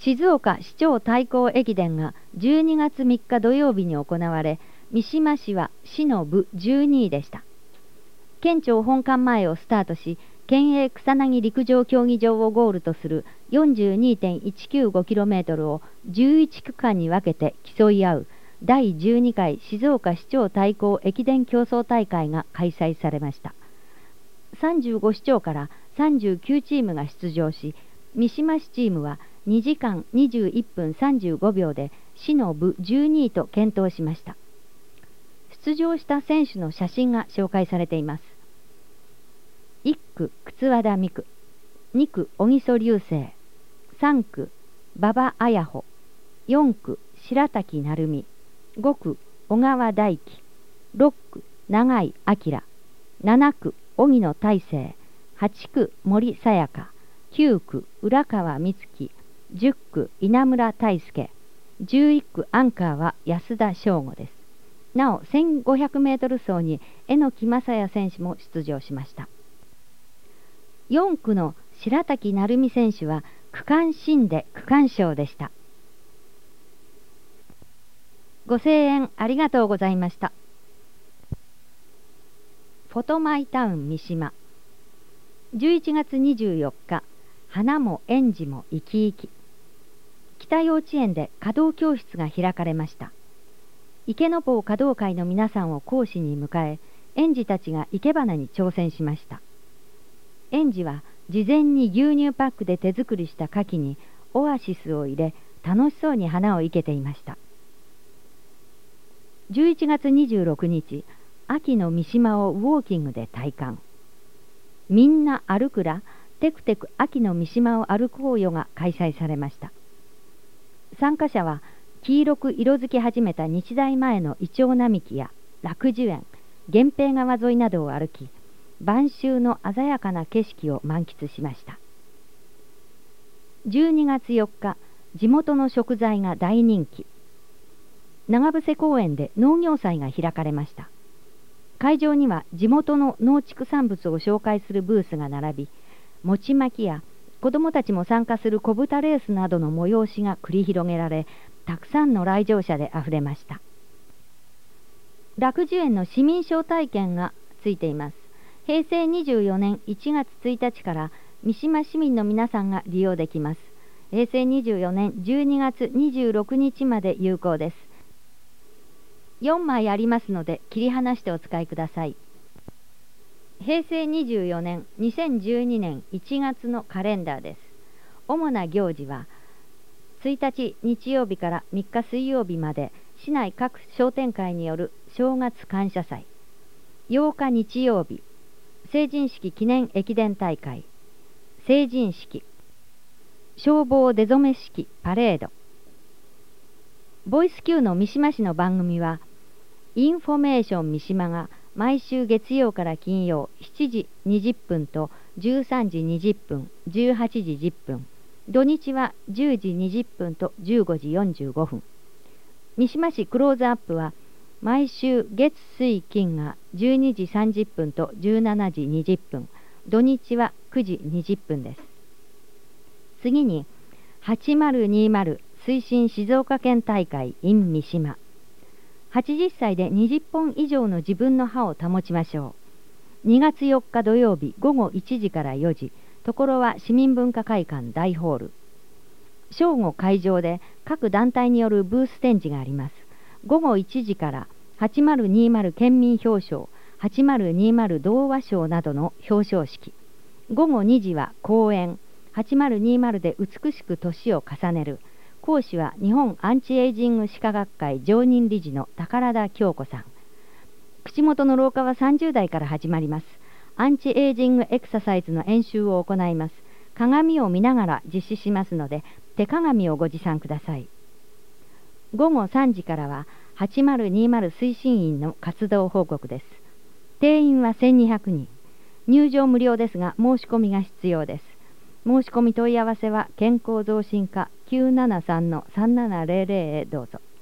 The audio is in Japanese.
静岡市長対抗駅伝が12月3日土曜日に行われ、三島市は市の部12位でした。県庁本館前をスタートし、県営草薙陸上競技場をゴールとする 42.195km を11区間に分けて競い合う第12回静岡市長対抗駅伝競争大会が開催されました。35市町から39チームが出場し、三島市チームは2時間21分35秒で市の部12位と健闘しました。出場した選手の写真が紹介されています。1区靴和田美久、2区小木曽流星、3区馬場綾穂、4区白滝成美、5区小川大輝、6区永井明、7区荻野大成、8区森さやか、9区浦川美月、10区稲村大輔、11区アンカーは安田翔吾です。なお 1500m 走に榎木正也選手も出場しました。4区の白滝成美選手は区間新で区間賞でした。ご声援ありがとうございました。フォトマイタウン三島。11月24日、花も園児も生き生き。北幼稚園で華道教室が開かれました。池坊華道会の皆さんを講師に迎え、園児たちが生け花に挑戦しました。園児は事前に牛乳パックで手作りした花器にオアシスを入れ、楽しそうに花を生けていました。11月26日、秋の三島をウォーキングで体感。みんな歩くら、テクテク秋の三島を歩こうよが開催されました。参加者は黄色く色づき始めた日大前のイチョウ並木や楽寿園、源平川沿いなどを歩き、晩秋の鮮やかな景色を満喫しました。12月4日、地元の食材が大人気。長伏公園で農業祭が開かれました。会場には地元の農畜産物を紹介するブースが並び、餅巻きや子どもたちも参加する小豚レースなどの催しが繰り広げられ、たくさんの来場者であふれました。楽寿園の市民招待券がついています。平成24年1月1日から三島市民の皆さんが利用できます。平成24年12月26日まで有効です。4枚ありますので切り離してお使いください。平成24年2012年1月のカレンダーです。主な行事は1日日曜日から3日水曜日まで市内各商店会による正月感謝祭、8日日曜日成人式記念駅伝大会、成人式、消防出初め式パレード。ボイス Q の三島市の番組は、インフォメーション三島が毎週月曜から金曜7時20分と13時20分、18時10分、土日は10時20分と15時45分。三島市クローズアップは、毎週月水金が12時30分と17時20分、土日は9時20分です。次に、8020推進静岡県大会 in 三島。80歳で20本以上の自分の歯を保ちましょう。2月4日土曜日午後1時から4時、ところは市民文化会館大ホール。正午会場で各団体によるブース展示があります。午後1時から8020県民表彰、8020童話賞などの表彰式。午後2時は講演、8020で美しく年を重ねる。講師は日本アンチエイジング歯科学会常任理事の宝田京子さん。口元の老化は30代から始まります。アンチエイジングエクササイズの演習を行います。鏡を見ながら実施しますので、手鏡をご持参ください。午後3時からは8020推進員の活動報告です。定員は1200人。入場無料ですが申し込みが必要です。申し込み問い合わせは健康増進課973-3700へどうぞ。